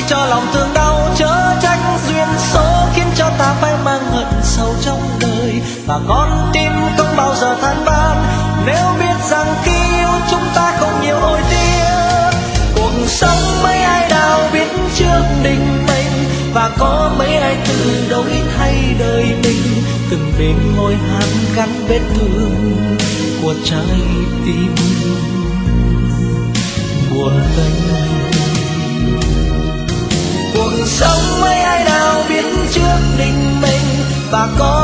cho lòng thương đau, chớ trách duyên số khiến cho ta phải mang hận sâu trong đời. Và con tim không bao giờ than van nếu biết rằng khi yêu chúng ta không nhiều ôi tiếc. Cuộc sống mấy ai nào biết trước định mệnh, và có mấy ai tự đổi thay đời mình. Từng đêm ngồi hát gắn vết thương của trái tim buồn tênh. Cuộc sống mấy ai nào biết trước định mệnh, và có